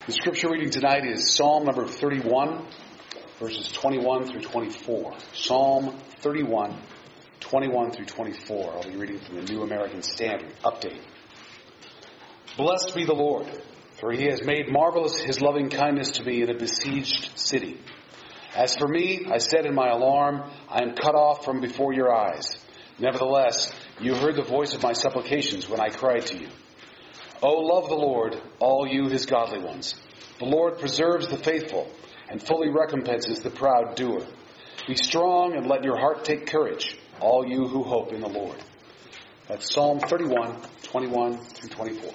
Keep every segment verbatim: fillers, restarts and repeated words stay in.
The scripture reading tonight is Psalm number thirty-one, verses twenty-one through twenty-four. Psalm thirty-one, twenty-one through twenty-four. I'll be reading from the New American Standard. Update. Blessed be the Lord, for he has made marvelous his loving kindness to me in a besieged city. As for me, I said in my alarm, I am cut off from before your eyes. Nevertheless, you heard the voice of my supplications when I cried to you. O love the Lord, all you his godly ones. The Lord preserves the faithful and fully recompenses the proud doer. Be strong and let your heart take courage, all you who hope in the Lord. That's Psalm thirty-one, twenty-one through twenty-four.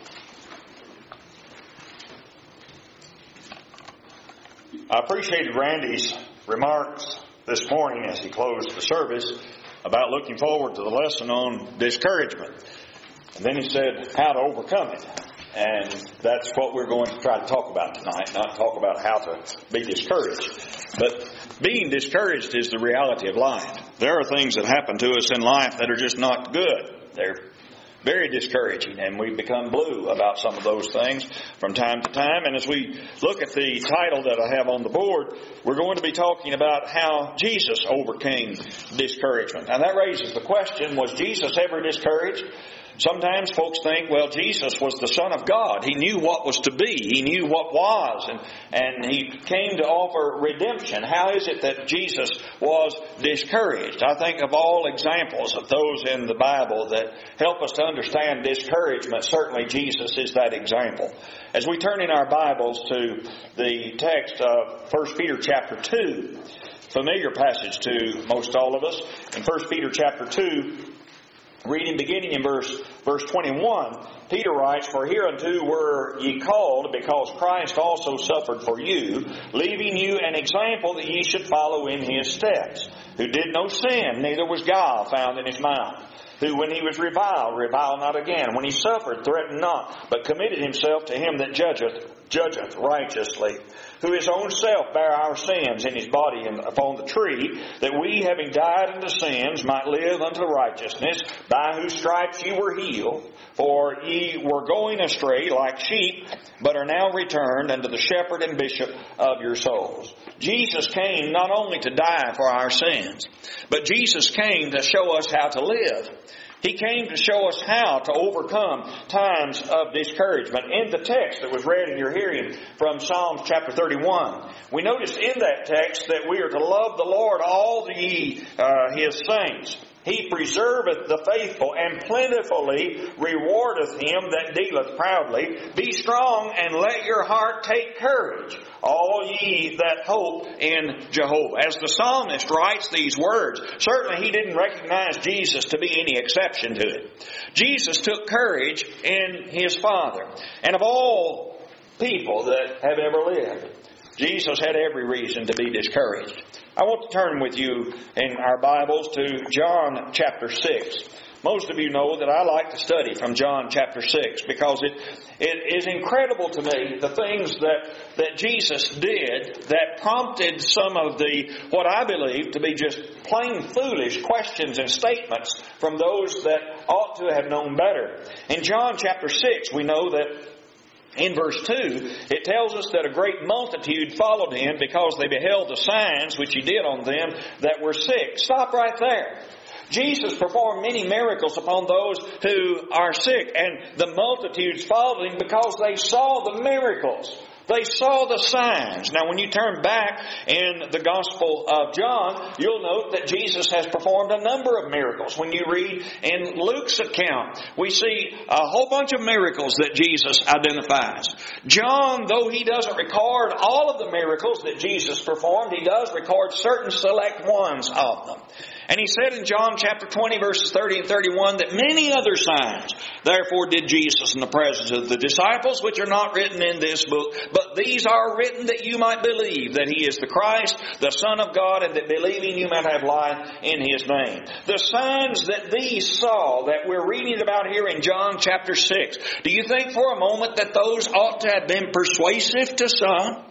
I appreciated Randy's remarks this morning as he closed the service about looking forward to the lesson on discouragement. And then he said how to overcome it. And that's what we're going to try to talk about tonight, not talk about how to be discouraged. But being discouraged is the reality of life. There are things that happen to us in life that are just not good. They're very discouraging, and we become blue about some of those things from time to time. And as we look at the title that I have on the board, we're going to be talking about how Jesus overcame discouragement. And that raises the question, was Jesus ever discouraged? Sometimes folks think, well, Jesus was the Son of God. He knew what was to be. He knew what was. And, and He came to offer redemption. How is it that Jesus was discouraged? I think of all examples of those in the Bible that help us to understand discouragement. Certainly Jesus is that example. As we turn in our Bibles to the text of First Peter chapter two, familiar passage to most all of us. In First Peter chapter two, reading beginning in verse verse twenty-one, Peter writes, For hereunto were ye called, because Christ also suffered for you, leaving you an example that ye should follow in his steps, who did no sin, neither was guile found in his mouth, who when he was reviled, reviled not again, when he suffered, threatened not, but committed himself to him that judgeth, judgeth righteously, who his own self bare our sins in his body upon the tree, that we, having died unto sins, might live unto righteousness, by whose stripes ye were healed. For ye were going astray like sheep, but are now returned unto the shepherd and bishop of your souls. Jesus came not only to die for our sins, but Jesus came to show us how to live. He came to show us how to overcome times of discouragement. In the text that was read in your hearing from Psalms chapter thirty-one, we noticed in that text that we are to love the Lord, all ye uh, his saints. He preserveth the faithful, and plentifully rewardeth him that dealeth proudly. Be strong, and let your heart take courage, all ye that hope in Jehovah. As the psalmist writes these words, certainly he didn't recognize Jesus to be any exception to it. Jesus took courage in his Father. And of all people that have ever lived, Jesus had every reason to be discouraged. I want to turn with you in our Bibles to John chapter six. Most of you know that I like to study from John chapter six because it it is incredible to me the things that, that Jesus did that prompted some of the, what I believe to be just plain foolish questions and statements from those that ought to have known better. In John chapter six, we know that in verse two, it tells us that a great multitude followed him because they beheld the signs which he did on them that were sick. Stop right there. Jesus performed many miracles upon those who are sick, and the multitudes followed him because they saw the miracles. They saw the signs. Now, when you turn back in the Gospel of John, you'll note that Jesus has performed a number of miracles. When you read in Luke's account, we see a whole bunch of miracles that Jesus identifies. John, though he doesn't record all of the miracles that Jesus performed, he does record certain select ones of them. And he said in John chapter twenty, verses thirty and thirty-one, that many other signs therefore did Jesus in the presence of the disciples, which are not written in this book, but these are written that you might believe that he is the Christ, the Son of God, and that believing you might have life in his name. The signs that these saw that we're reading about here in John chapter six, do you think for a moment that those ought to have been persuasive to some?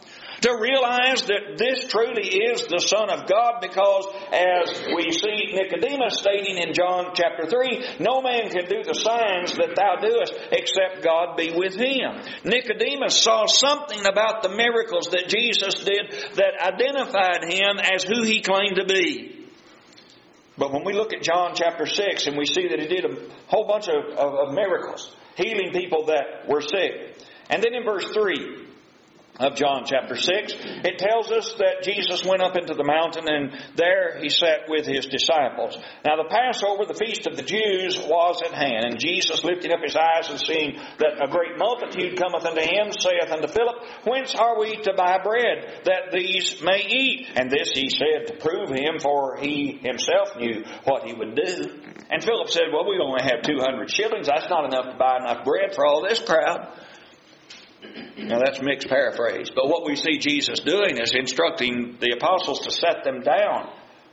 to realize that this truly is the Son of God, because as we see Nicodemus stating in John chapter three, no man can do the signs that thou doest except God be with him. Nicodemus saw something about the miracles that Jesus did that identified him as who he claimed to be. But when we look at John chapter six and we see that he did a whole bunch of, of, of miracles, healing people that were sick. And then in verse three of John chapter six, it tells us that Jesus went up into the mountain, and there he sat with his disciples. Now the Passover, the feast of the Jews, was at hand. And Jesus, lifting up his eyes and seeing that a great multitude cometh unto him, saith unto Philip, Whence are we to buy bread, that these may eat? And this he said to prove him, for he himself knew what he would do. And Philip said, Well, we only have two hundred shillings. That's not enough to buy enough bread for all this crowd. Now that's mixed paraphrase, but what we see Jesus doing is instructing the apostles to set them down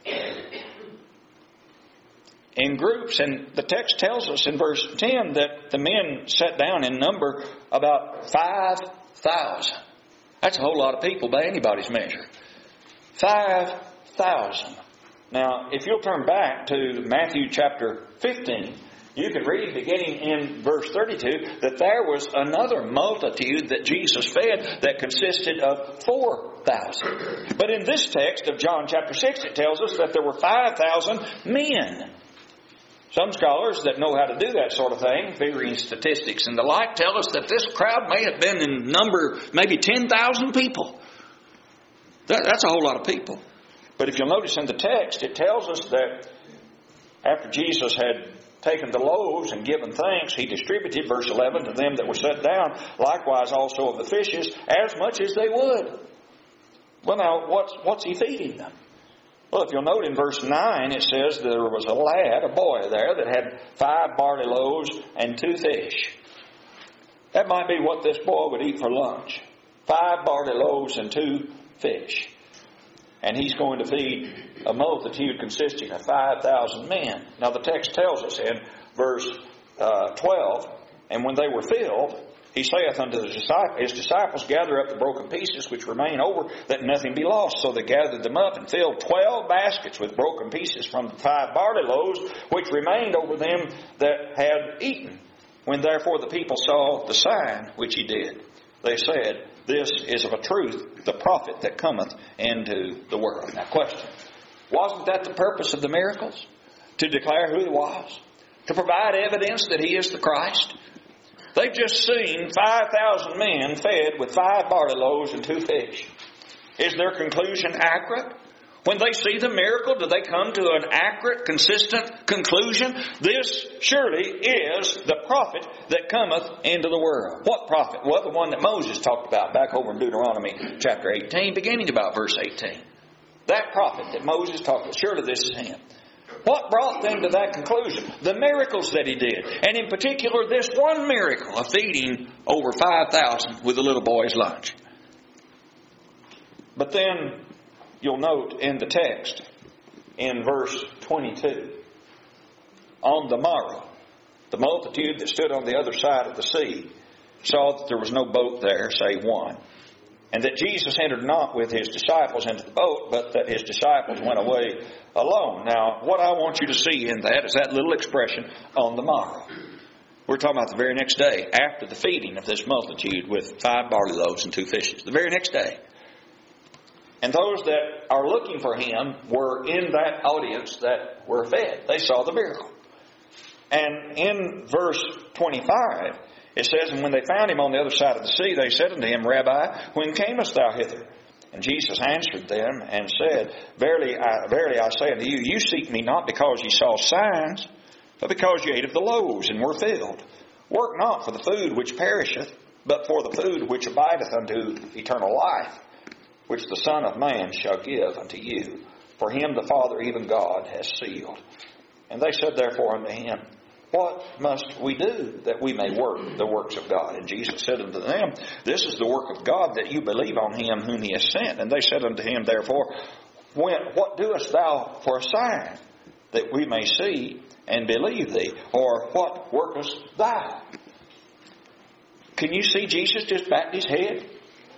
in groups. And the text tells us in verse ten that the men sat down in number about five thousand. That's a whole lot of people by anybody's measure. five thousand. Now, if you'll turn back to Matthew chapter fifteen, you can read beginning in verse thirty-two that there was another multitude that Jesus fed that consisted of four thousand. But in this text of John chapter six, it tells us that there were five thousand men. Some scholars that know how to do that sort of thing, figuring statistics and the like, tell us that this crowd may have been in number maybe ten thousand people. That, that's a whole lot of people. But if you'll notice in the text, it tells us that after Jesus had taken the loaves and given thanks, he distributed, verse eleven, to them that were set down, likewise also of the fishes, as much as they would. Well, now, what's, what's he feeding them? Well, if you'll note in verse nine, it says there was a lad, a boy there, that had five barley loaves and two fish. That might be what this boy would eat for lunch. Five barley loaves and two fish. And he's going to feed a multitude consisting of five thousand men. Now the text tells us in verse uh, twelve, And when they were filled, he saith unto his disciples, Gather up the broken pieces which remain over, that nothing be lost. So they gathered them up and filled twelve baskets with broken pieces from the five barley loaves which remained over them that had eaten. When therefore the people saw the sign which he did, they said, This is of a truth the prophet that cometh into the world. Now question, wasn't that the purpose of the miracles? To declare who he was? To provide evidence that he is the Christ? They've just seen five thousand men fed with five barley loaves and two fish. Is their conclusion accurate? When they see the miracle, do they come to an accurate, consistent conclusion? This surely is the prophet that cometh into the world. What prophet? Well, the one that Moses talked about back over in Deuteronomy chapter eighteen, beginning about verse eighteen. That prophet that Moses talked about, surely this is him. What brought them to that conclusion? The miracles that he did. And in particular, this one miracle of feeding over five thousand with a little boy's lunch. But then you'll note in the text, in verse twenty-two, on the morrow, the multitude that stood on the other side of the sea saw that there was no boat there, save one, and that Jesus entered not with his disciples into the boat, but that his disciples went away alone. Now, what I want you to see in that is that little expression, on the morrow. We're talking about the very next day, after the feeding of this multitude with five barley loaves and two fishes. The very next day. And those that are looking for him were in that audience that were fed. They saw the miracle. And in verse twenty-five, it says, And when they found him on the other side of the sea, they said unto him, Rabbi, when camest thou hither? And Jesus answered them and said, Verily I, verily I say unto you, you seek me not because ye saw signs, but because ye ate of the loaves and were filled. Work not for the food which perisheth, but for the food which abideth unto eternal life, which the Son of Man shall give unto you. For him the Father, even God, has sealed. And they said therefore unto him, What must we do that we may work the works of God? And Jesus said unto them, This is the work of God, that you believe on him whom he has sent. And they said unto him therefore, What doest thou for a sign, that we may see and believe thee? Or what workest thou? Can you see Jesus just backed his head?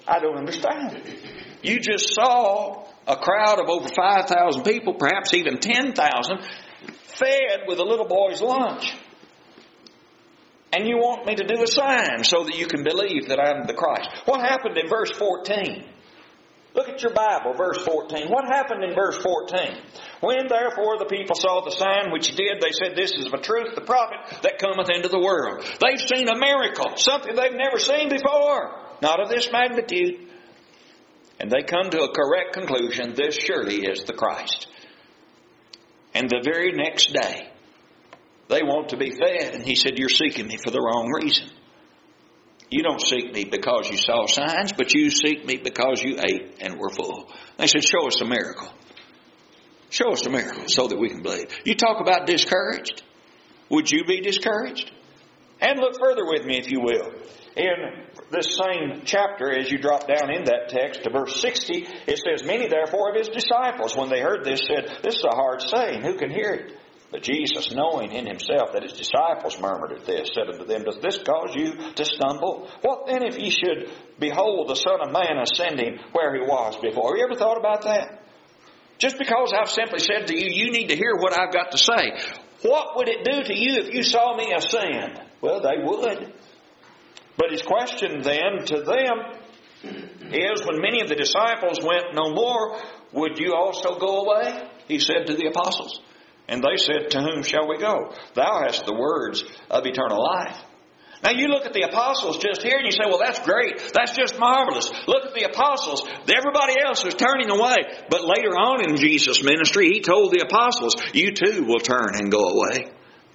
I don't understand. You just saw a crowd of over five thousand people, perhaps even ten thousand, fed with a little boy's lunch. And you want me to do a sign so that you can believe that I'm the Christ. What happened in verse fourteen? Look at your Bible, verse fourteen. What happened in verse fourteen? When therefore the people saw the sign which he did, they said, This is of a truth the prophet that cometh into the world. They've seen a miracle, something they've never seen before. Not of this magnitude. And they come to a correct conclusion, this surely is the Christ. And the very next day, they want to be fed. And he said, You're seeking me for the wrong reason. You don't seek me because you saw signs, but you seek me because you ate and were full. They said, show us a miracle. Show us a miracle so that we can believe. You talk about discouraged. Would you be discouraged? And look further with me, if you will. In this same chapter, as you drop down in that text to verse sixty, it says, Many therefore of his disciples, when they heard this, said, This is a hard saying. Who can hear it? But Jesus, knowing in himself that his disciples murmured at this, said unto them, Does this cause you to stumble? What then if ye should behold the Son of Man ascending where he was before? Have you ever thought about that? Just because I've simply said to you, you need to hear what I've got to say. What would it do to you if you saw me ascend? Well, they would. But his question then to them is, when many of the disciples went no more, would you also go away? He said to the apostles. And they said, To whom shall we go? Thou hast the words of eternal life. Now you look at the apostles just here and you say, well, that's great. That's just marvelous. Look at the apostles. Everybody else is turning away. But later on in Jesus' ministry, he told the apostles, you too will turn and go away.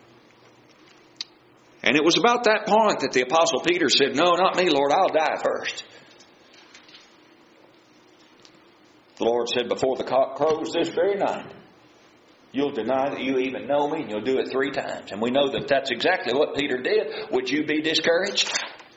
And it was about that point that the apostle Peter said, no, not me, Lord, I'll die first. The Lord said, before the cock crows this very night, you'll deny that you even know me, and you'll do it three times. And we know that that's exactly what Peter did. Would you be discouraged?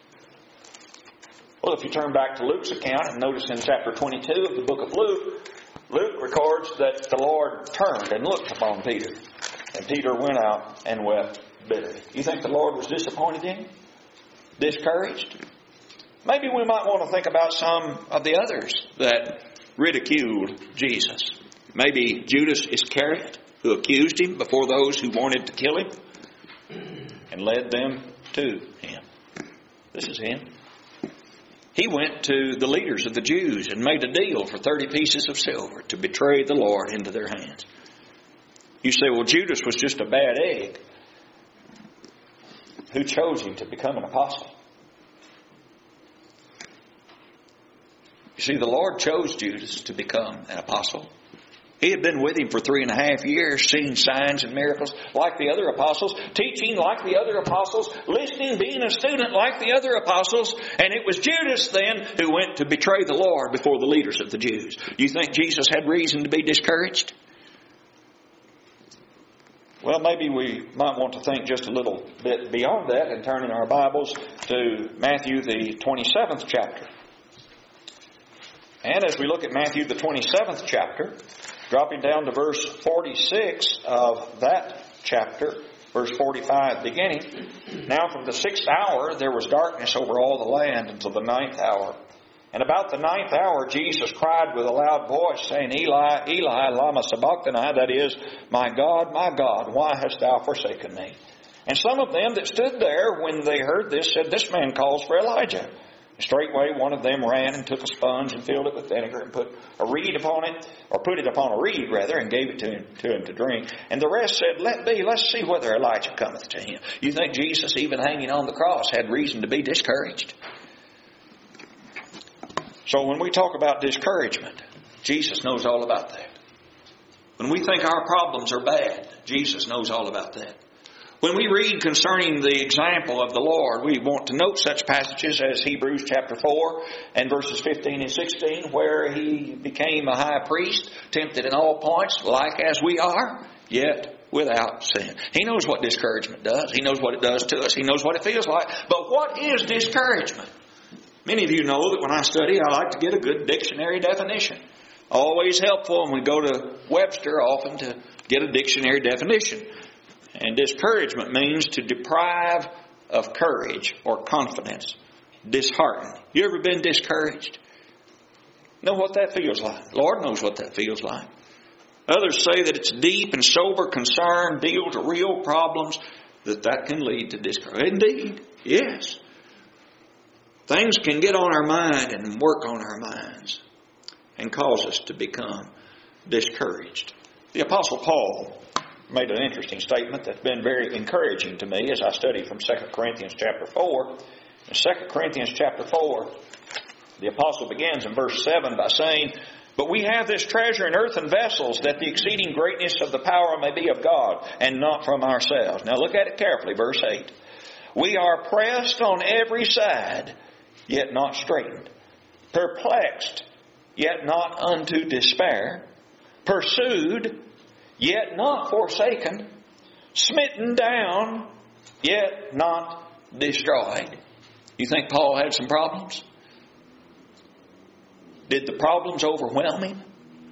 Well, if you turn back to Luke's account and notice in chapter twenty-two of the book of Luke, Luke records that the Lord turned and looked upon Peter. And Peter went out and wept bitterly. You think the Lord was disappointed in him? Discouraged? Maybe we might want to think about some of the others that ridiculed Jesus. Maybe Judas Iscariot, who accused him before those who wanted to kill him and led them to him. This is him. He went to the leaders of the Jews and made a deal for thirty pieces of silver to betray the Lord into their hands. You say, well, Judas was just a bad egg. Who chose him to become an apostle? You see, the Lord chose Judas to become an apostle. He had been with him for three and a half years, seeing signs and miracles like the other apostles, teaching like the other apostles, listening, being a student like the other apostles. And it was Judas then who went to betray the Lord before the leaders of the Jews. You think Jesus had reason to be discouraged? Well, maybe we might want to think just a little bit beyond that and turn in our Bibles to Matthew the twenty-seventh chapter. And as we look at Matthew the twenty-seventh chapter, dropping down to verse forty-six of that chapter, verse forty-five beginning, now from the sixth hour there was darkness over all the land until the ninth hour. And about the ninth hour Jesus cried with a loud voice, saying, Eli, Eli, lama sabachthani, that is, My God, my God, why hast thou forsaken me? And some of them that stood there when they heard this said, This man calls for Elijah. Straightway one of them ran and took a sponge and filled it with vinegar and put a reed upon it, or put it upon a reed rather, and gave it to him to him to drink. And the rest said, Let be, let's see whether Elijah cometh to him. You think Jesus, even hanging on the cross, had reason to be discouraged? So when we talk about discouragement, Jesus knows all about that. When we think our problems are bad, Jesus knows all about that. When we read concerning the example of the Lord, we want to note such passages as Hebrews chapter four and verses fifteen and sixteen, where He became a high priest, tempted in all points, like as we are, yet without sin. He knows what discouragement does. He knows what it does to us. He knows what it feels like. But what is discouragement? Many of you know that when I study, I like to get a good dictionary definition. Always helpful when we go to Webster often to get a dictionary definition. And discouragement means to deprive of courage or confidence disheartened. You ever been discouraged? Know what that feels like? Lord knows what that feels like. Others say that it's deep and sober concern, deals with real problems, that that can lead to discouragement. Indeed, yes. Things can get on our mind and work on our minds and cause us to become discouraged. The Apostle Paul made an interesting statement that's been very encouraging to me as I study from Second Corinthians chapter four. In Second Corinthians chapter four, the Apostle begins in verse seven by saying, "But we have this treasure in earthen vessels, that the exceeding greatness of the power may be of God, and not from ourselves." Now look at it carefully, verse eight. "We are pressed on every side, yet not straitened. Perplexed, yet not unto despair. Pursued, yet not forsaken. Smitten down, yet not destroyed." You think Paul had some problems? Did the problems overwhelm him?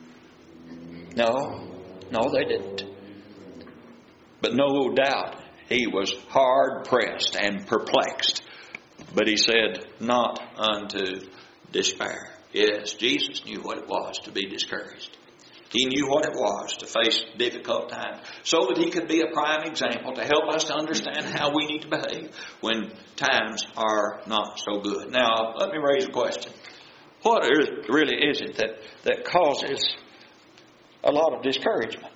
No. No, they didn't. But no doubt he was hard pressed and perplexed. But he said, not unto despair. Yes, Jesus knew what it was to be discouraged. He knew what it was to face difficult times, so that he could be a prime example to help us to understand how we need to behave when times are not so good. Now, let me raise a question. What is, really is it that, that causes a lot of discouragement?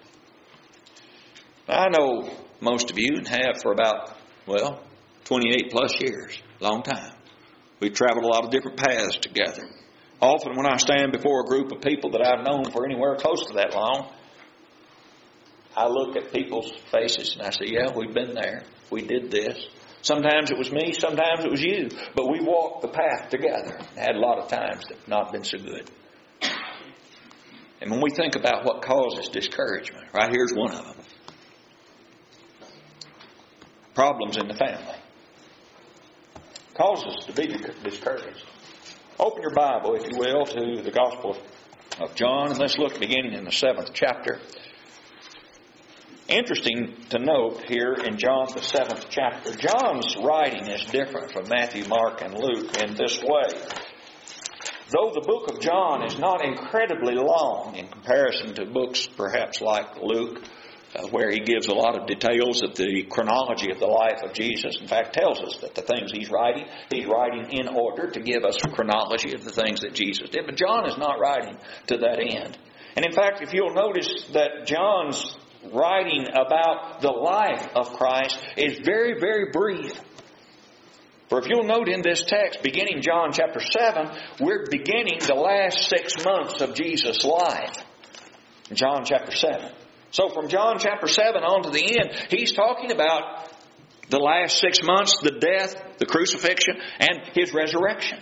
I know most of you have for about, well, twenty-eight plus years, long time. We've traveled a lot of different paths together. Often when I stand before a group of people that I've known for anywhere close to that long, I look at people's faces and I say, yeah, we've been there. We did this. Sometimes it was me, sometimes it was you. But we walked the path together. Had a lot of times that have not been so good. And when we think about what causes discouragement, right here's one of them. Problems in the family. Causes us to be discouraged. Open your Bible, if you will, to the Gospel of John, and let's look beginning in the seventh chapter. Interesting to note here in John, the seventh chapter, John's writing is different from Matthew, Mark, and Luke in this way. Though the book of John is not incredibly long in comparison to books perhaps like Luke, Uh, where he gives a lot of details of the chronology of the life of Jesus. In fact, tells us that the things he's writing, he's writing in order to give us a chronology of the things that Jesus did. But John is not writing to that end. And in fact, if you'll notice that John's writing about the life of Christ is very, very brief. For if you'll note in this text, beginning John chapter seven, we're beginning the last six months of Jesus' life. In John chapter seven. So from John chapter seven on to the end, he's talking about the last six months, the death, the crucifixion, and His resurrection.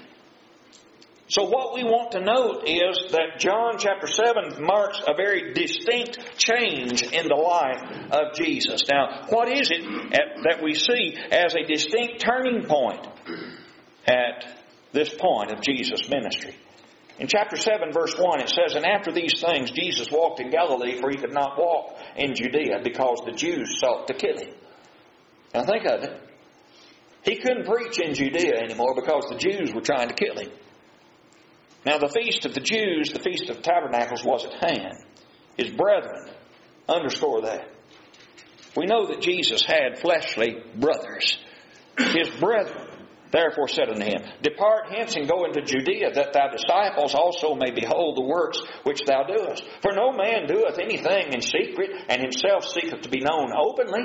So what we want to note is that John chapter seven marks a very distinct change in the life of Jesus. Now, what is it that we see as a distinct turning point at this point of Jesus' ministry? In chapter seven, verse one, it says, "And after these things, Jesus walked in Galilee, for He could not walk in Judea, because the Jews sought to kill Him." Now think of it. He couldn't preach in Judea anymore because the Jews were trying to kill Him. Now the feast of the Jews, the Feast of Tabernacles, was at hand. His brethren underscore that. We know that Jesus had fleshly brothers. His brethren therefore said unto him, "Depart hence and go into Judea, that thy disciples also may behold the works which thou doest. For no man doeth anything in secret, and himself seeketh to be known openly.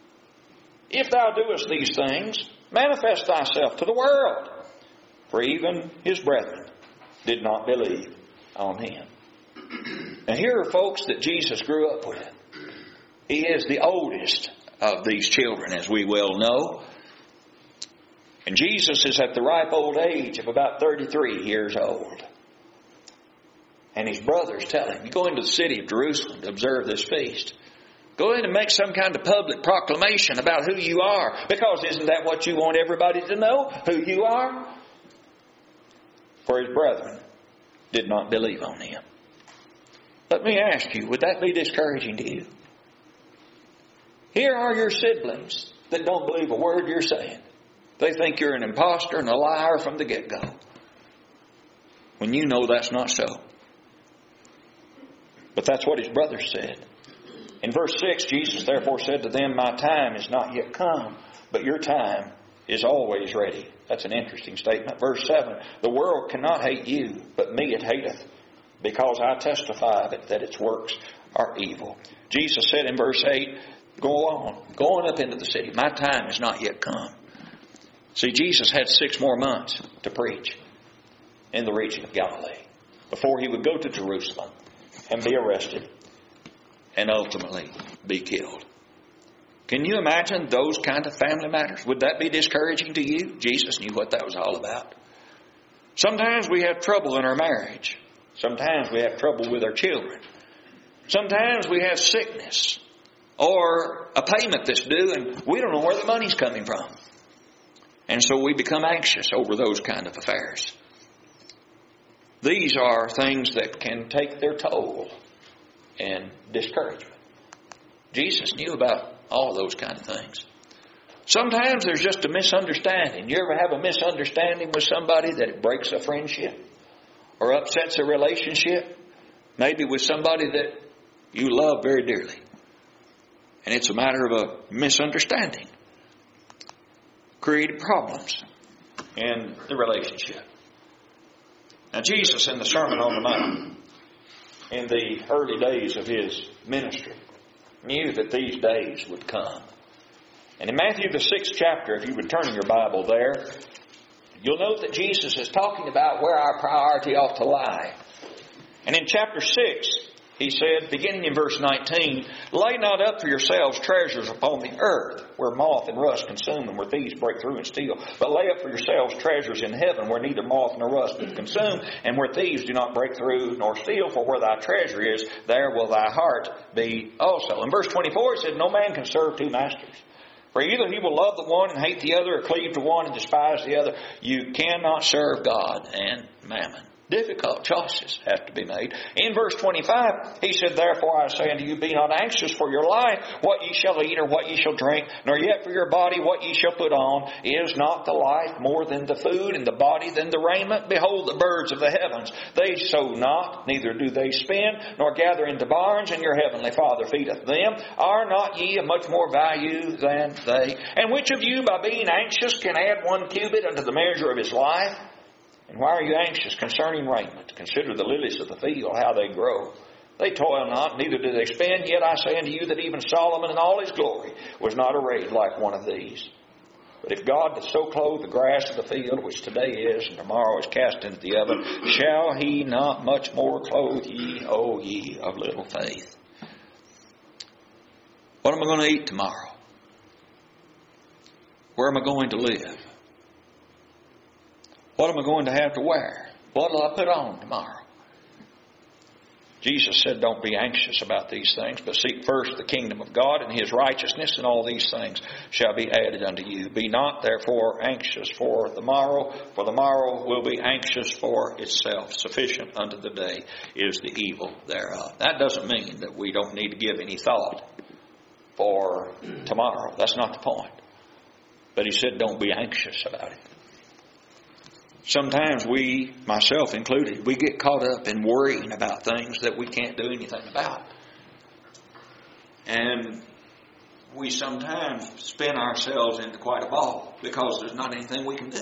If thou doest these things, manifest thyself to the world." For even his brethren did not believe on him. Now here are folks that Jesus grew up with. He is the oldest of these children, as we well know. And Jesus is at the ripe old age of about thirty-three years old. And his brothers tell him, "You go into the city of Jerusalem to observe this feast. Go in and make some kind of public proclamation about who you are. Because isn't that what you want everybody to know? Who you are?" For his brethren did not believe on him. Let me ask you, would that be discouraging to you? Here are your siblings that don't believe a word you're saying. They think you're an imposter and a liar from the get-go, when you know that's not so. But that's what his brothers said. In verse six, Jesus therefore said to them, my time is not yet come, but your time is always ready. That's an interesting statement. Verse seven, the world cannot hate you, but me it hateth, because I testify of it that its works are evil. Jesus said in verse eight, go on, go on up into the city. My time is not yet come. See, Jesus had six more months to preach in the region of Galilee before he would go to Jerusalem and be arrested and ultimately be killed. Can you imagine those kind of family matters? Would that be discouraging to you? Jesus knew what that was all about. Sometimes we have trouble in our marriage. Sometimes we have trouble with our children. Sometimes we have sickness or a payment that's due and we don't know where the money's coming from. And so we become anxious over those kind of affairs. These are things that can take their toll in discouragement. Jesus knew about all those kind of things. Sometimes there's just a misunderstanding. You ever have a misunderstanding with somebody that it breaks a friendship or upsets a relationship? Maybe with somebody that you love very dearly. And it's a matter of a misunderstanding. Created problems in the relationship. Now Jesus in the Sermon on the Mount, in the early days of his ministry, knew that these days would come. And in Matthew the sixth chapter, if you would turn in your Bible there, you'll note that Jesus is talking about where our priority ought to lie. And in chapter six, he said, beginning in verse nineteen, lay not up for yourselves treasures upon the earth, where moth and rust consume and where thieves break through and steal. But lay up for yourselves treasures in heaven, where neither moth nor rust doth consume, and where thieves do not break through nor steal. For where thy treasure is, there will thy heart be also. In verse twenty-four, it said, no man can serve two masters. For either he will love the one and hate the other, or cleave to one and despise the other. You cannot serve God and mammon. Difficult choices have to be made. In verse twenty-five, he said, therefore I say unto you, be not anxious for your life, what ye shall eat or what ye shall drink, nor yet for your body what ye shall put on. Is not the life more than the food, and the body than the raiment? Behold the birds of the heavens, they sow not, neither do they spin, nor gather into barns, and your heavenly Father feedeth them. Are not ye of much more value than they? And which of you by being anxious can add one cubit unto the measure of his life? And why are you anxious concerning raiment? Consider the lilies of the field, how they grow. They toil not, neither do they spin. Yet I say unto you that even Solomon in all his glory was not arrayed like one of these. But if God doth so clothe the grass of the field, which today is and tomorrow is cast into the oven, shall he not much more clothe ye, O ye of little faith? What am I going to eat tomorrow? Where am I going to live? What am I going to have to wear? What will I put on tomorrow? Jesus said, don't be anxious about these things, but seek first the kingdom of God and his righteousness, and all these things shall be added unto you. Be not therefore anxious for the morrow, for the morrow will be anxious for itself. Sufficient unto the day is the evil thereof. That doesn't mean that we don't need to give any thought for tomorrow. That's not the point. But he said, don't be anxious about it. Sometimes we, myself included, we get caught up in worrying about things that we can't do anything about. And we sometimes spin ourselves into quite a ball because there's not anything we can do.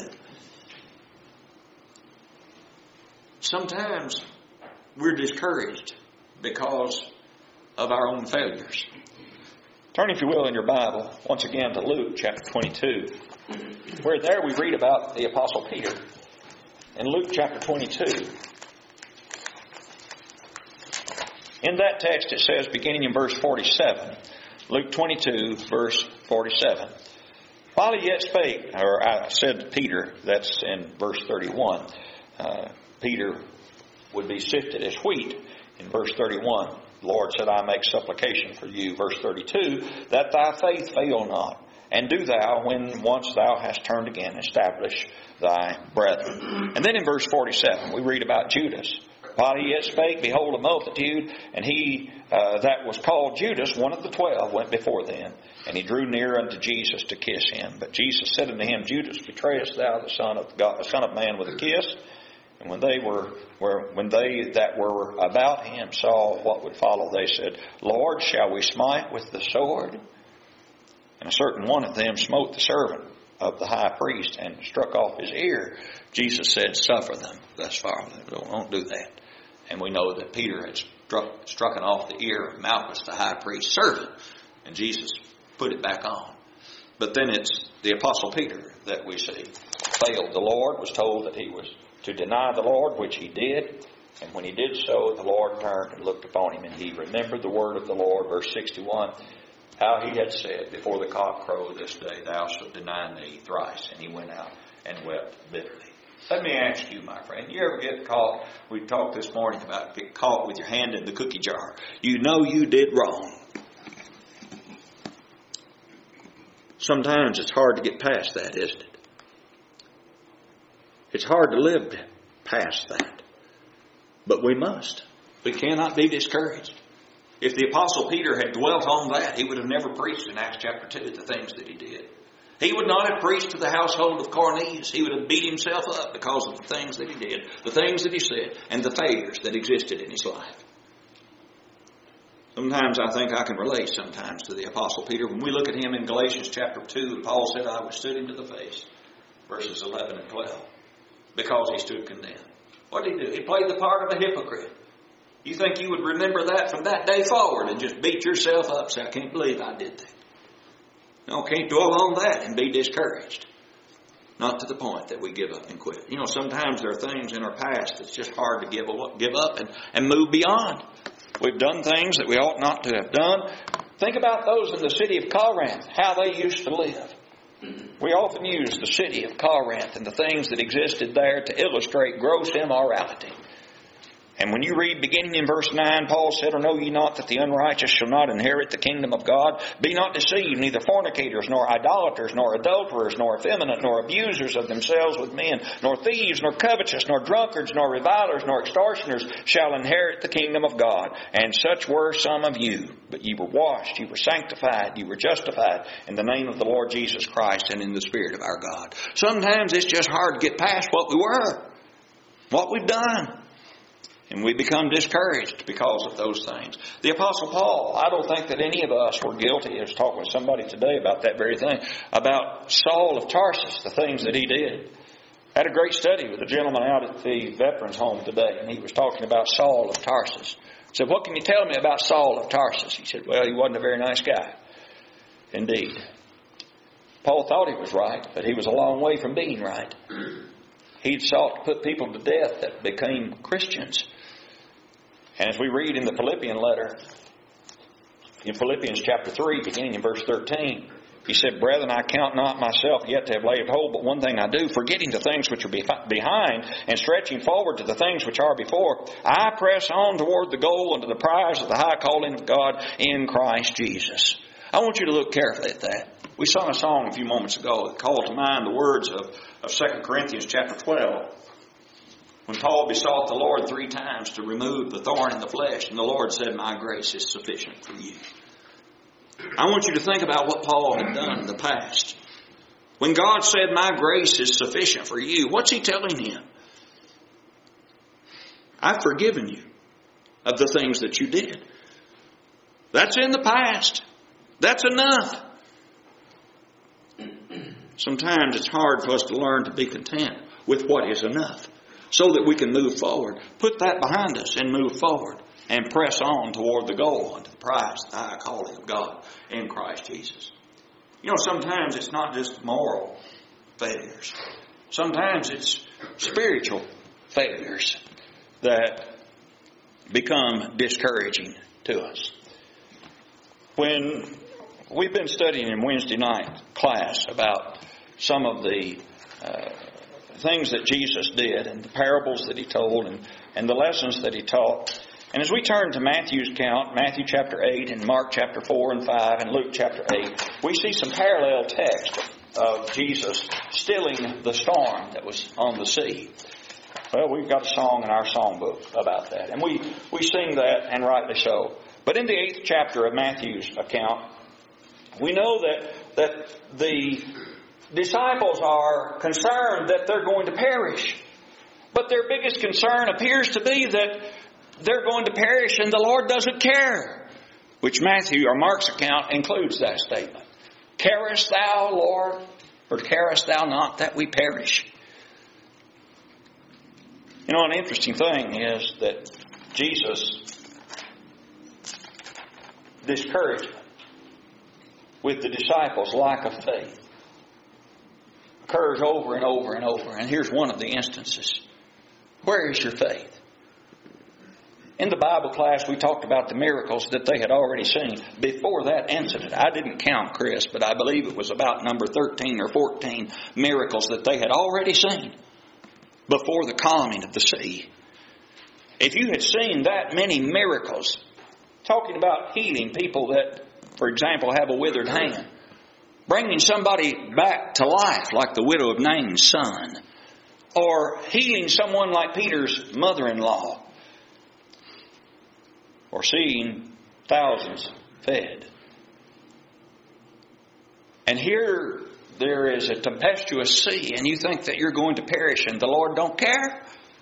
Sometimes we're discouraged because of our own failures. Turn, if you will, in your Bible, once again to Luke chapter twenty-two, where there we read about the Apostle Peter. In Luke chapter twenty-two, in that text it says, beginning in verse forty-seven, Luke twenty-two, verse forty-seven, while he yet spake, or I said to Peter, that's in verse thirty-one, uh, Peter would be sifted as wheat. In verse thirty-one, the Lord said, I make supplication for you. Verse thirty-two, that thy faith fail not. And do thou, when once thou hast turned again, establish thy brethren. And then in verse forty-seven, we read about Judas. While he yet spake, behold, a multitude, and he uh, that was called Judas, one of the twelve, went before them. And he drew near unto Jesus to kiss him. But Jesus said unto him, Judas, betrayest thou the Son of God, the Son of Man with a kiss? And when they were, were when they that were about him saw what would follow, they said, Lord, shall we smite with the sword? And a certain one of them smote the servant of the high priest and struck off his ear. Jesus said, suffer them thus far. Don't, don't do that. And we know that Peter had struck, struck off the ear of Malchus, the high priest's servant. And Jesus put it back on. But then it's the Apostle Peter that we see failed. The Lord was told that he was to deny the Lord, which he did. And when he did so, the Lord turned and looked upon him, and he remembered the word of the Lord, verse sixty-one, how he had said, before the cock crow this day, thou shalt deny me thrice. And he went out and wept bitterly. Let me ask you, my friend, you ever get caught, we talked this morning about get caught with your hand in the cookie jar. You know you did wrong. Sometimes it's hard to get past that, isn't it? It's hard to live past that. But we must. We cannot be discouraged. If the Apostle Peter had dwelt on that, he would have never preached in Acts chapter two the things that he did. He would not have preached to the household of Cornelius. He would have beat himself up because of the things that he did, the things that he said, and the failures that existed in his life. Sometimes I think I can relate sometimes to the Apostle Peter. When we look at him in Galatians chapter two, and Paul said, I withstood him to the face, verses eleven and twelve, because he stood condemned. What did he do? He played the part of a hypocrite. You think you would remember that from that day forward and just beat yourself up, say, I can't believe I did that. No, can't dwell on that and be discouraged. Not to the point that we give up and quit. You know, sometimes there are things in our past that's just hard to give up, give up and, and move beyond. We've done things that we ought not to have done. Think about those in the city of Corinth, how they used to live. We often use the city of Corinth and the things that existed there to illustrate gross immorality. And when you read beginning in verse nine, Paul said, Or know ye not that the unrighteous shall not inherit the kingdom of God? Be not deceived, neither fornicators, nor idolaters, nor adulterers, nor effeminate, nor abusers of themselves with men, nor thieves, nor covetous, nor drunkards, nor revilers, nor extortioners shall inherit the kingdom of God. And such were some of you. But ye were washed, ye were sanctified, ye were justified in the name of the Lord Jesus Christ and in the Spirit of our God. Sometimes it's just hard to get past what we were, what we've done. And we become discouraged because of those things. The Apostle Paul, I don't think that any of us were guilty. I was talking with somebody today about that very thing, about Saul of Tarsus, the things that he did. I had a great study with a gentleman out at the Veterans Home today, and he was talking about Saul of Tarsus. I said, what can you tell me about Saul of Tarsus? He said, well, he wasn't a very nice guy. Indeed. Paul thought he was right, but he was a long way from being right. He'd sought to put people to death that became Christians. And as we read in the Philippian letter, in Philippians chapter three, beginning in verse thirteen, he said, Brethren, I count not myself yet to have laid hold, but one thing I do, forgetting the things which are behind, and stretching forward to the things which are before, I press on toward the goal and to the prize of the high calling of God in Christ Jesus. I want you to look carefully at that. We sung a song a few moments ago that called to mind the words of, of Second Corinthians chapter twelve. When Paul besought the Lord three times to remove the thorn in the flesh, and the Lord said, My grace is sufficient for you. I want you to think about what Paul had done in the past. When God said, My grace is sufficient for you, what's he telling him? I've forgiven you of the things that you did. That's in the past. That's enough. Sometimes it's hard for us to learn to be content with what is enough so that we can move forward. Put that behind us and move forward and press on toward the goal and to the prize, the high calling of God in Christ Jesus. You know, sometimes it's not just moral failures. Sometimes it's spiritual failures that become discouraging to us. When we've been studying in Wednesday night class about some of the uh, things that Jesus did and the parables that he told and, and the lessons that he taught. And as we turn to Matthew's account, Matthew chapter eight and Mark chapter four and five and Luke chapter eight, we see some parallel text of Jesus stilling the storm that was on the sea. Well, we've got a song in our songbook about that. And we, we sing that, and rightly so. But in the eighth chapter of Matthew's account, we know that, that the disciples are concerned that they're going to perish. But their biggest concern appears to be that they're going to perish and the Lord doesn't care, which Matthew or Mark's account includes that statement. Carest thou, Lord, or carest thou not that we perish? You know, an interesting thing is that Jesus' discouragement with the disciples' lack of faith occurs over and over and over. And here's one of the instances. Where is your faith? In the Bible class, we talked about the miracles that they had already seen before that incident. I didn't count, Chris, but I believe it was about number thirteen or fourteen miracles that they had already seen before the calming of the sea. If you had seen that many miracles, talking about healing people that, for example, have a withered hand, bringing somebody back to life like the widow of Nain's son, or healing someone like Peter's mother-in-law, or seeing thousands fed. And here there is a tempestuous sea, and you think that you're going to perish and the Lord don't care?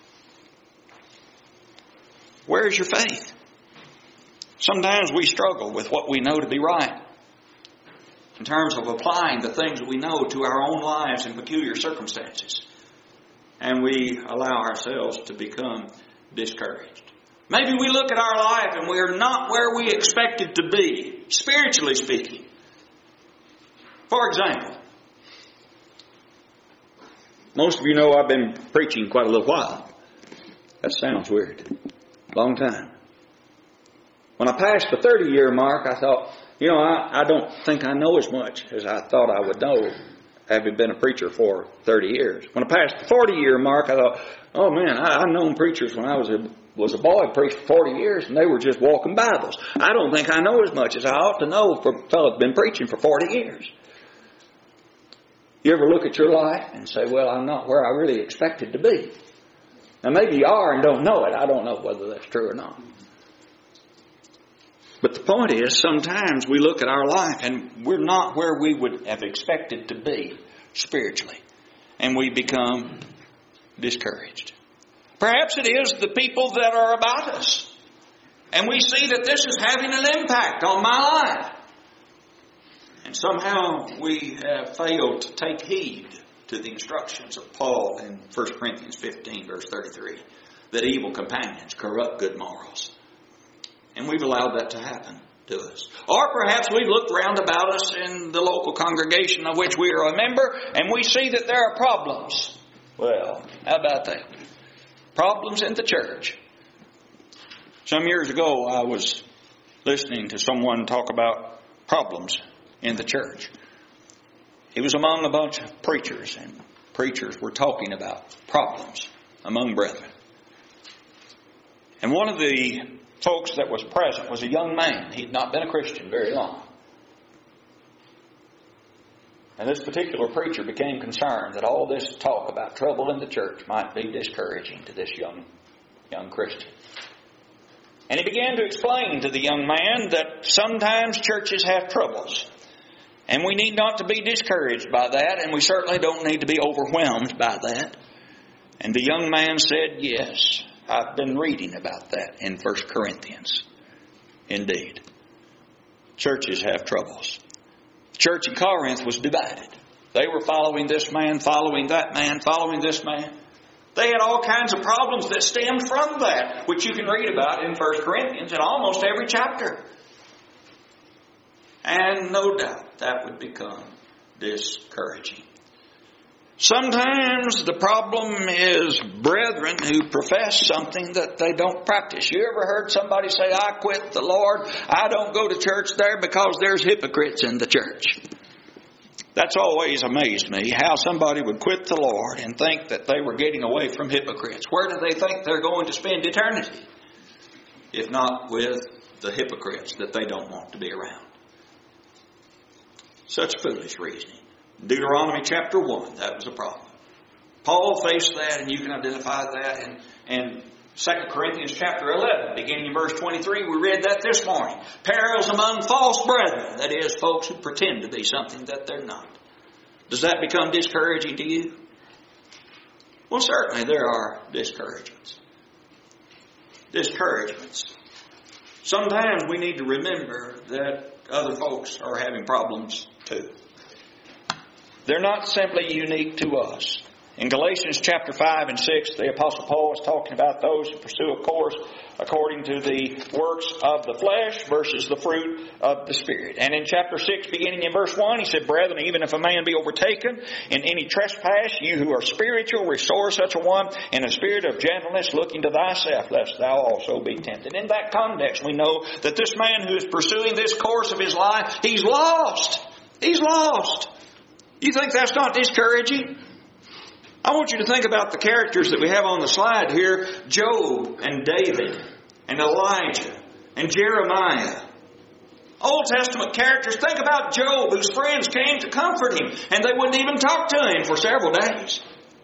Where's your faith? Sometimes we struggle with what we know to be right in terms of applying the things we know to our own lives in peculiar circumstances. And we allow ourselves to become discouraged. Maybe we look at our life and we're not where we expected to be, spiritually speaking. For example, most of you know I've been preaching quite a little while. That sounds weird. Long time. When I passed the thirty-year mark, I thought, you know, I, I don't think I know as much as I thought I would know, having been a preacher for thirty years. When I passed the forty-year mark, I thought, oh man, I, I've known preachers when I was a was a boy, preached for forty years, and they were just walking Bibles. I don't think I know as much as I ought to know for a fellow that's been preaching for forty years. You ever look at your life and say, well, I'm not where I really expected to be? Now maybe you are and don't know it. I don't know whether that's true or not. But the point is, sometimes we look at our life and we're not where we would have expected to be spiritually. And we become discouraged. Perhaps it is the people that are about us. And we see that this is having an impact on my life. And somehow we have failed to take heed to the instructions of Paul in First Corinthians fifteen, verse thirty-three, that evil companions corrupt good morals. And we've allowed that to happen to us. Or perhaps we've looked round about us in the local congregation of which we are a member, and we see that there are problems. Well, how about that? Problems in the church. Some years ago, I was listening to someone talk about problems in the church. He was among a bunch of preachers, and preachers were talking about problems among brethren. And one of the folks that was present was a young man. He'd not been a Christian very long. And this particular preacher became concerned that all this talk about trouble in the church might be discouraging to this young, young Christian. And he began to explain to the young man that sometimes churches have troubles. And we need not to be discouraged by that, and we certainly don't need to be overwhelmed by that. And the young man said, yes, I've been reading about that in First Corinthians. Indeed. Churches have troubles. The church in Corinth was divided. They were following this man, following that man, following this man. They had all kinds of problems that stemmed from that, which you can read about in First Corinthians in almost every chapter. And no doubt that would become discouraging. Sometimes the problem is brethren who profess something that they don't practice. You ever heard somebody say, I quit the Lord, I don't go to church there because there's hypocrites in the church? That's always amazed me, how somebody would quit the Lord and think that they were getting away from hypocrites. Where do they think they're going to spend eternity? If not with the hypocrites that they don't want to be around. Such foolish reasoning. Deuteronomy chapter one, that was a problem. Paul faced that, and you can identify that, and, and Second Corinthians chapter eleven, beginning in verse twenty-three, we read that this morning. Perils among false brethren, that is, folks who pretend to be something that they're not. Does that become discouraging to you? Well, certainly there are discouragements. Discouragements. Sometimes we need to remember that other folks are having problems too. They're not simply unique to us. In Galatians chapter five and six, the Apostle Paul is talking about those who pursue a course according to the works of the flesh versus the fruit of the Spirit. And in chapter six, beginning in verse one, he said, Brethren, even if a man be overtaken in any trespass, you who are spiritual, restore such a one in a spirit of gentleness, looking to thyself, lest thou also be tempted. In that context, we know that this man who is pursuing this course of his life, he's lost. He's lost. You think that's not discouraging? I want you to think about the characters that we have on the slide here. Job and David and Elijah and Jeremiah. Old Testament characters. Think about Job, whose friends came to comfort him, and they wouldn't even talk to him for several days.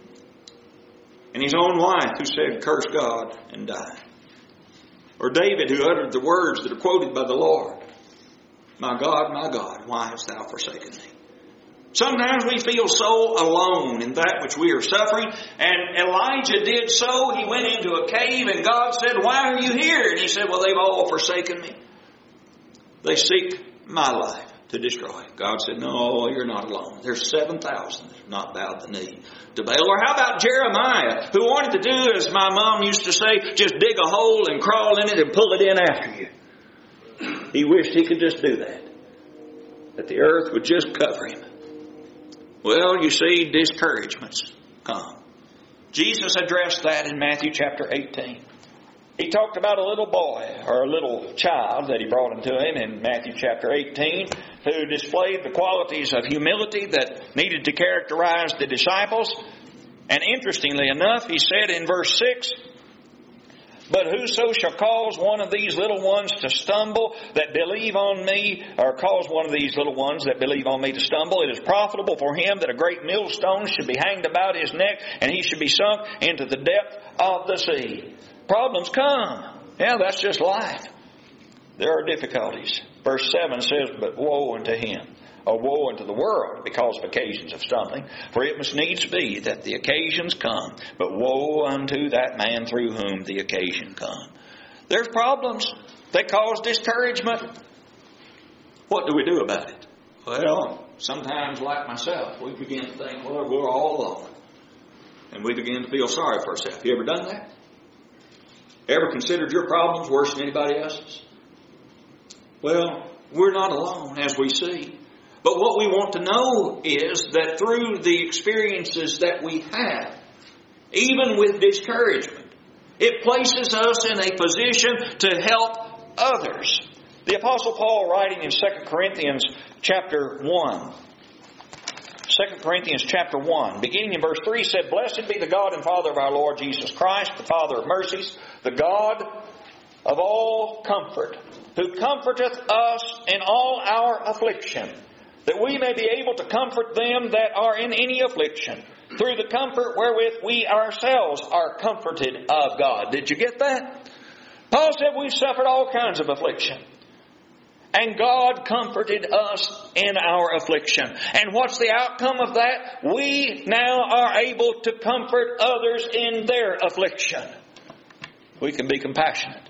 And his own wife who said, curse God and die. Or David, who uttered the words that are quoted by the Lord. My God, my God, why hast thou forsaken me? Sometimes we feel so alone in that which we are suffering. And Elijah did so. He went into a cave and God said, why are you here? And he said, well, they've all forsaken me. They seek my life to destroy. God said, no, you're not alone. There's seven thousand that have not bowed the knee to Baal. Or how about Jeremiah, who wanted to do, as my mom used to say, just dig a hole and crawl in it and pull it in after you. He wished he could just do that. That the earth would just cover him. Well, you see, discouragements come. Jesus addressed that in Matthew chapter eighteen. He talked about a little boy or a little child that he brought into him in Matthew chapter eighteen who displayed the qualities of humility that needed to characterize the disciples. And interestingly enough, he said in verse six, but whoso shall cause one of these little ones to stumble that believe on me, or cause one of these little ones that believe on me to stumble, it is profitable for him that a great millstone should be hanged about his neck, and he should be sunk into the depth of the sea. Problems come. Yeah, that's just life. There are difficulties. Verse seven says, but woe unto him, or woe unto the world because of occasions of stumbling. For it must needs be that the occasions come, but woe unto that man through whom the occasion come. There's problems that cause discouragement. What do we do about it? Well, sometimes like myself, we begin to think, well, we're all alone. And we begin to feel sorry for ourselves. You ever done that? Ever considered your problems worse than anybody else's? Well, we're not alone, as we see. But what we want to know is that through the experiences that we have, even with discouragement, it places us in a position to help others. The Apostle Paul, writing in Second Corinthians chapter one, Second Corinthians chapter one, beginning in verse three, said, blessed be the God and Father of our Lord Jesus Christ, the Father of mercies, the God of all comfort, who comforteth us in all our affliction, that we may be able to comfort them that are in any affliction, through the comfort wherewith we ourselves are comforted of God. Did you get that? Paul said we've suffered all kinds of affliction. And God comforted us in our affliction. And what's the outcome of that? We now are able to comfort others in their affliction. We can be compassionate.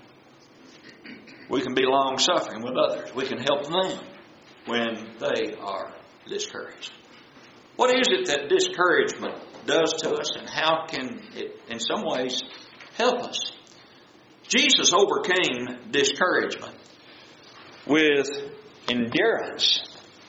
We can be long-suffering with others. We can help them when they are discouraged. What is it that discouragement does to us, and how can it in some ways help us? Jesus overcame discouragement with endurance.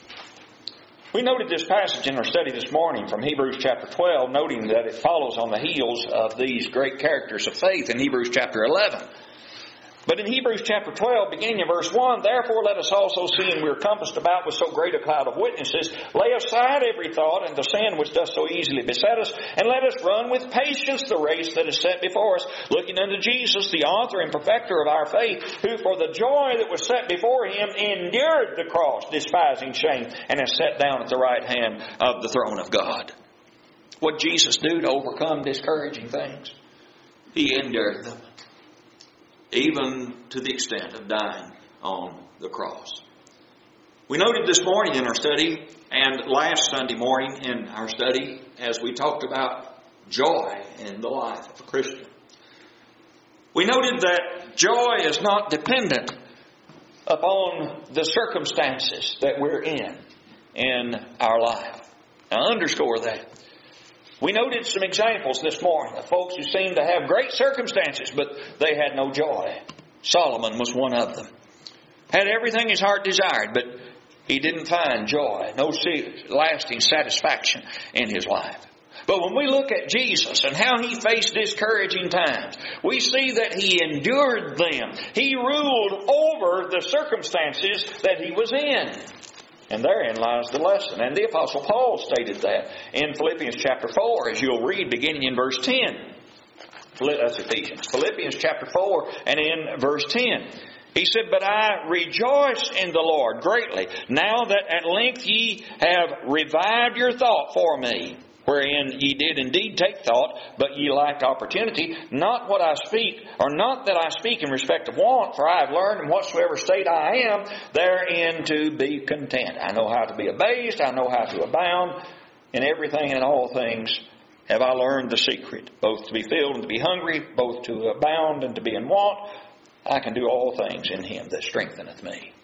We noted this passage in our study this morning from Hebrews chapter twelve, noting that it follows on the heels of these great characters of faith in Hebrews chapter eleven. But in Hebrews chapter twelve, beginning in verse one, therefore let us also, seeing we are compassed about with so great a cloud of witnesses, lay aside every thought and the sin which doth so easily beset us, and let us run with patience the race that is set before us, looking unto Jesus, the author and perfecter of our faith, who for the joy that was set before him endured the cross, despising shame, and is set down at the right hand of the throne of God. What did Jesus do to overcome discouraging things? He endured them. even to the extent of dying on the cross. We noted this morning in our study, and last Sunday morning in our study, as we talked about joy in the life of a Christian. We noted that joy is not dependent upon the circumstances that we're in in our life. Now underscore that. We noted some examples this morning of folks who seemed to have great circumstances, but they had no joy. Solomon was one of them. Had everything his heart desired, but he didn't find joy, no lasting satisfaction in his life. But when we look at Jesus and how He faced discouraging times, we see that He endured them. He ruled over the circumstances that He was in. And therein lies the lesson. And the Apostle Paul stated that in Philippians chapter four, as you'll read beginning in verse ten. That's Ephesians. Philippians chapter four and in verse ten. He said, "But I rejoice in the Lord greatly, now that at length ye have revived your thought for me, wherein ye did indeed take thought, but ye lacked opportunity. Not what I speak, or not that I speak in respect of want, for I have learned in whatsoever state I am, therein to be content. I know how to be abased, I know how to abound. In everything and in all things have I learned the secret, both to be filled and to be hungry, both to abound and to be in want. I can do all things in Him that strengtheneth me."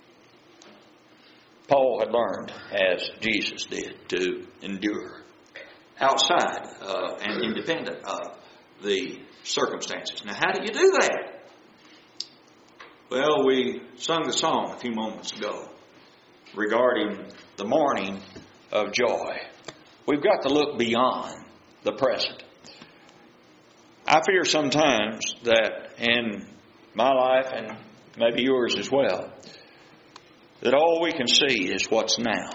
Paul had learned, as Jesus did, to endure outside uh, and independent of the circumstances. Now, how do you do that? Well, we sung the song a few moments ago regarding the morning of joy. We've got to look beyond the present. I fear sometimes that in my life, and maybe yours as well, that all we can see is what's now.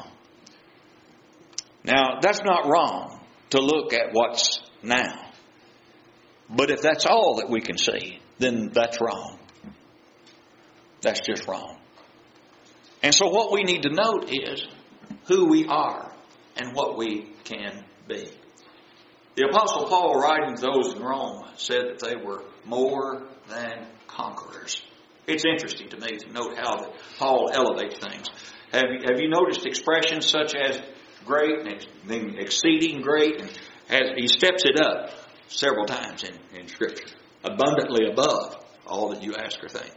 Now, that's not wrong to look at what's now. But if that's all that we can see, then that's wrong. That's just wrong. And so what we need to note is who we are and what we can be. The Apostle Paul, writing to those in Rome, said that they were more than conquerors. It's interesting to me to note how that Paul elevates things. Have you, have you noticed expressions such as great and exceeding great? And as he steps it up several times in, in Scripture. Abundantly above all that you ask or think.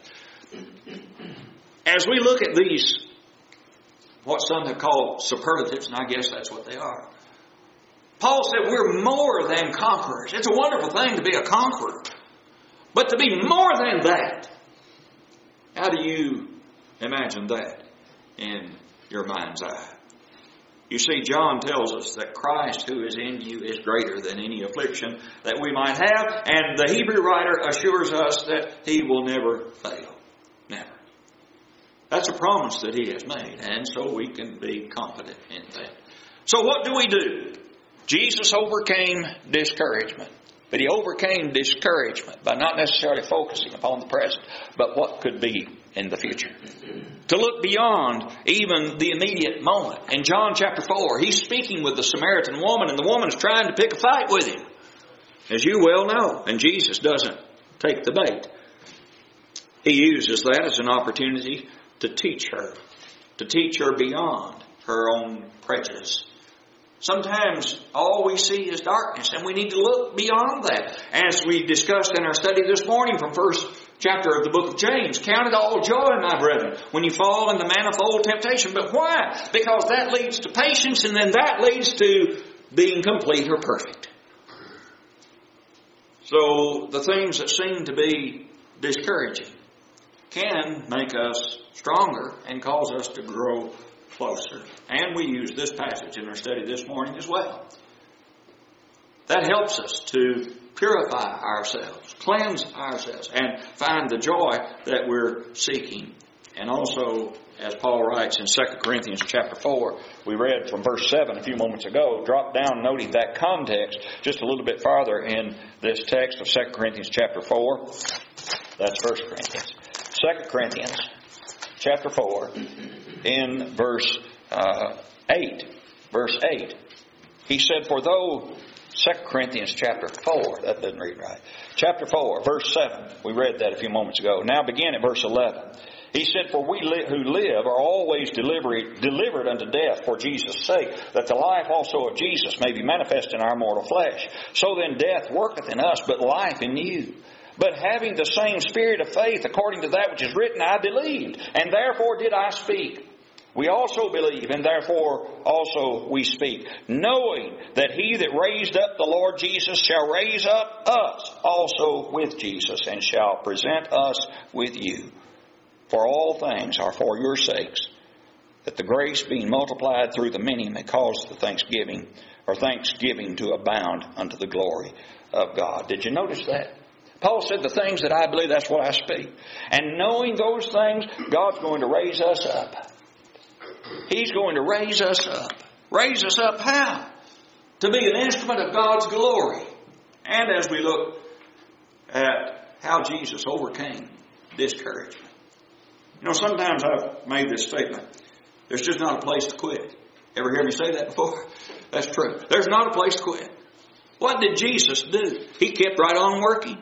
As we look at these, what some have called superlatives, and I guess that's what they are, Paul said we're more than conquerors. It's a wonderful thing to be a conqueror. But to be more than that, how do you imagine that in your mind's eye? You see, John tells us that Christ who is in you is greater than any affliction that we might have. And the Hebrew writer assures us that He will never fail. Never. That's a promise that He has made. And so we can be confident in that. So what do we do? Jesus overcame discouragement. But He overcame discouragement by not necessarily focusing upon the present, but what could be in the future. To look beyond even the immediate moment. In John chapter four, He's speaking with the Samaritan woman, and the woman's trying to pick a fight with Him, as you well know. And Jesus doesn't take the bait. He uses that as an opportunity to teach her, to teach her beyond her own prejudice. Sometimes all we see is darkness, and we need to look beyond that. As we discussed in our study this morning from first chapter of the book of James, count it all joy, my brethren, when you fall into manifold temptation. But why? Because that leads to patience, and then that leads to being complete or perfect. So the things that seem to be discouraging can make us stronger and cause us to grow closer. And we use this passage in our study this morning as well. That helps us to purify ourselves, cleanse ourselves, and find the joy that we're seeking. And also, as Paul writes in Second Corinthians chapter four, we read from verse seven a few moments ago, drop down noting that context just a little bit farther in this text of Second Corinthians chapter four. That's First Corinthians. Second Corinthians chapter four in verse uh, eight. Verse eight. He said, "For though Second Corinthians chapter four. That doesn't read right. Chapter four, verse seven. We read that a few moments ago. Now begin at verse eleven. He said, For we li- who live are always delivered, delivered unto death for Jesus' sake, that the life also of Jesus may be manifest in our mortal flesh. So then death worketh in us, but life in you. But having the same spirit of faith, according to that which is written, I believed, and therefore did I speak. We also believe, and therefore also we speak, knowing that He that raised up the Lord Jesus shall raise up us also with Jesus, and shall present us with you. For all things are for your sakes, that the grace being multiplied through the many may cause the thanksgiving, or thanksgiving to abound unto the glory of God. Did you notice that? Paul said, the things that I believe, that's what I speak. And knowing those things, God's going to raise us up. He's going to raise us up. Raise us up how? To be an instrument of God's glory. And as we look at how Jesus overcame discouragement. You know, sometimes I've made this statement. There's just not a place to quit. Ever hear me say that before? That's true. There's not a place to quit. What did Jesus do? He kept right on working.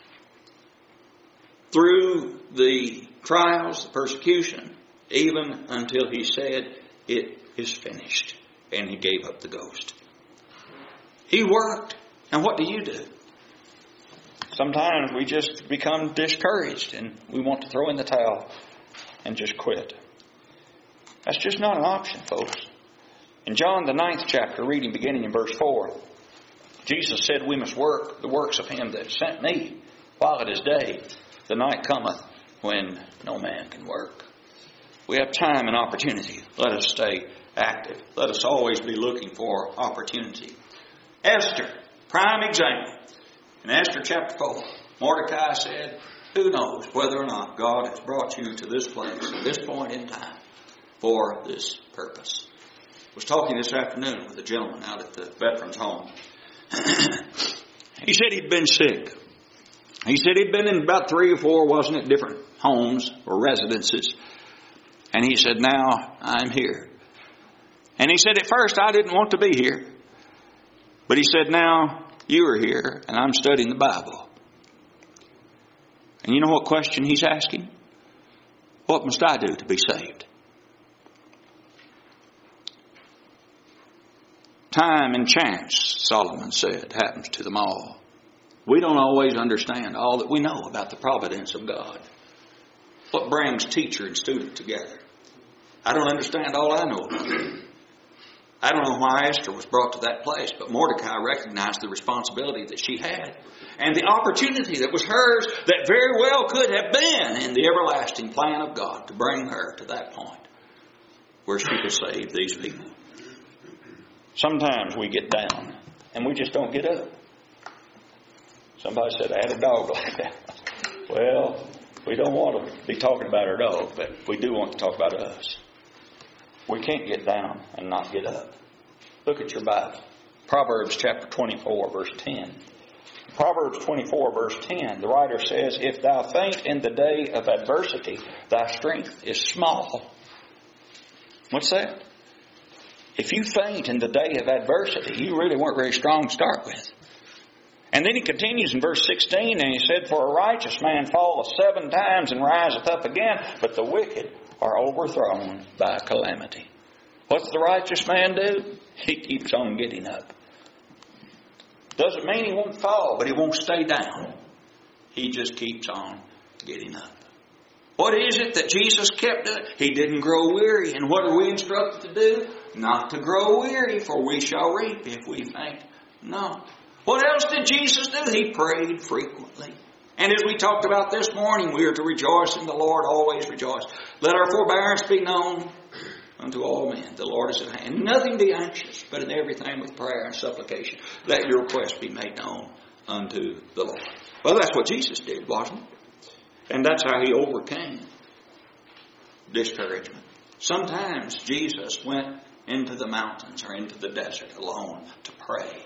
Through the trials, the persecution, even until He said, it is finished. And He gave up the ghost. He worked. And what do you do? Sometimes we just become discouraged and we want to throw in the towel and just quit. That's just not an option, folks. In John the ninth chapter, reading beginning in verse four, Jesus said we must work the works of Him that sent me while it is day. The night cometh when no man can work. We have time and opportunity. Let us stay active. Let us always be looking for opportunity. Esther, prime example. In Esther chapter four, Mordecai said, who knows whether or not God has brought you to this place at this point in time for this purpose. I was talking this afternoon with a gentleman out at the veterans home. He said he'd been sick. He said he'd been in about three or four, wasn't it, different homes or residences. And he said, now I'm here. And he said, at first I didn't want to be here. But he said, now you are here and I'm studying the Bible. And you know what question he's asking? What must I do to be saved? Time and chance, Solomon said, happens to them all. We don't always understand all that we know about the providence of God. What brings teacher and student together? I don't understand all I know about it. I don't know why Esther was brought to that place, but Mordecai recognized the responsibility that she had and the opportunity that was hers that very well could have been in the everlasting plan of God to bring her to that point where she could save these people. Sometimes we get down and we just don't get up. Somebody said, I had a dog like that. Well, we don't want to be talking about our dog, but we do want to talk about us. We can't get down and not get up. Look at your Bible. Proverbs chapter twenty-four, verse ten. Proverbs twenty-four, verse ten, the writer says, if thou faint in the day of adversity, thy strength is small. What's that? If you faint in the day of adversity, you really weren't very strong to start with. And then he continues in verse sixteen, and he said, for a righteous man falleth seven times and riseth up again, but the wicked are overthrown by calamity. What's the righteous man do? He keeps on getting up. Doesn't mean he won't fall, but he won't stay down. He just keeps on getting up. What is it that Jesus kept doing? He didn't grow weary. And what are we instructed to do? Not to grow weary, for we shall reap if we faint not. What else did Jesus do? He prayed frequently. And as we talked about this morning, we are to rejoice in the Lord, always rejoice. Let our forbearance be known unto all men. The Lord is at hand. Nothing be anxious, but in everything with prayer and supplication, let your requests be made known unto the Lord. Well, that's what Jesus did, wasn't it? And that's how He overcame discouragement. Sometimes Jesus went into the mountains or into the desert alone to pray.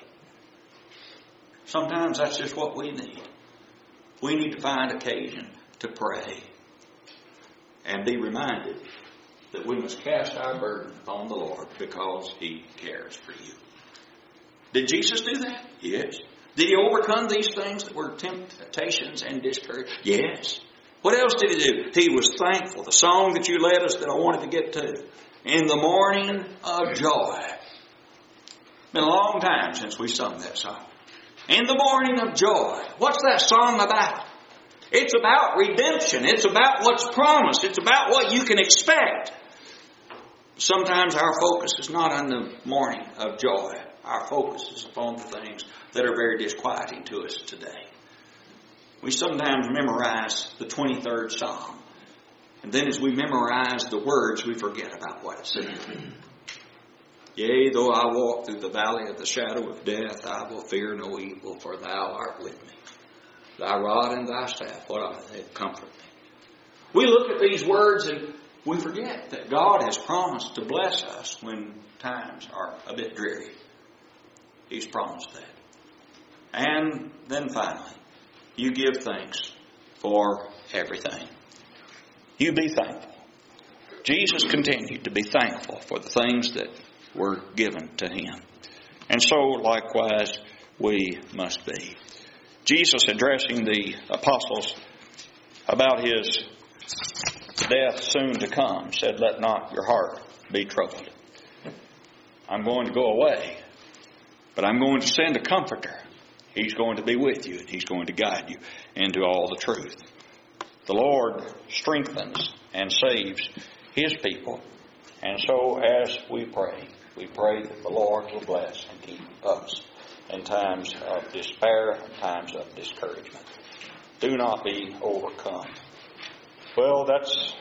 Sometimes that's just what we need. We need to find occasion to pray and be reminded that we must cast our burden upon the Lord because He cares for you. Did Jesus do that? Yes. Did He overcome these things that were temptations and discouragement? Yes. What else did He do? He was thankful. The song that you led us that I wanted to get to. In the morning of joy. Been a long time since we sung that song. In the morning of joy. What's that song about? It's about redemption. It's about what's promised. It's about what you can expect. Sometimes our focus is not on the morning of joy. Our focus is upon the things that are very disquieting to us today. We sometimes memorize the twenty-third Psalm. And then as we memorize the words, we forget about what it says. Yea, though I walk through the valley of the shadow of death, I will fear no evil, for Thou art with me. Thy rod and Thy staff, what are they? Comfort me. We look at these words and we forget that God has promised to bless us when times are a bit dreary. He's promised that. And then finally, you give thanks for everything. You be thankful. Jesus continued to be thankful for the things that were given to Him. And so, likewise, we must be. Jesus, addressing the apostles about His death soon to come, said, let not your heart be troubled. I'm going to go away, but I'm going to send a comforter. He's going to be with you, and He's going to guide you into all the truth. The Lord strengthens and saves His people. And so as we pray, we pray that the Lord will bless and keep us in times of despair and times of discouragement. Do not be overcome. Well, that's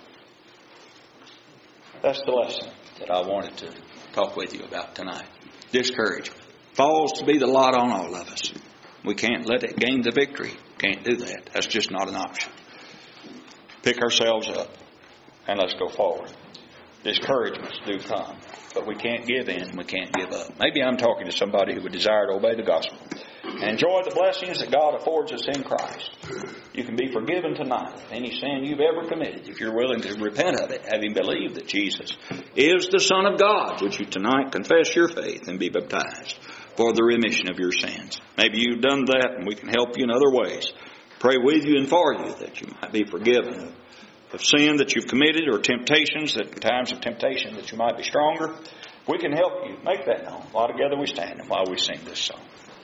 that's the lesson that I wanted to talk with you about tonight. Discouragement falls to be the lot on all of us. We can't let it gain the victory. Can't do that. That's just not an option. Pick ourselves up and let's go forward. Discouragements do come, but we can't give in. We can't give up. Maybe I'm talking to somebody who would desire to obey the gospel and enjoy the blessings that God affords us in Christ. You can be forgiven tonight of any sin you've ever committed if you're willing to repent of it, having believed that Jesus is the Son of God. Would you tonight confess your faith and be baptized for the remission of your sins? Maybe you've done that and we can help you in other ways. Pray with you and for you that you might be forgiven of sin that you've committed or temptations, that in times of temptation that you might be stronger. We can help you make that known while together we stand and while we sing this song.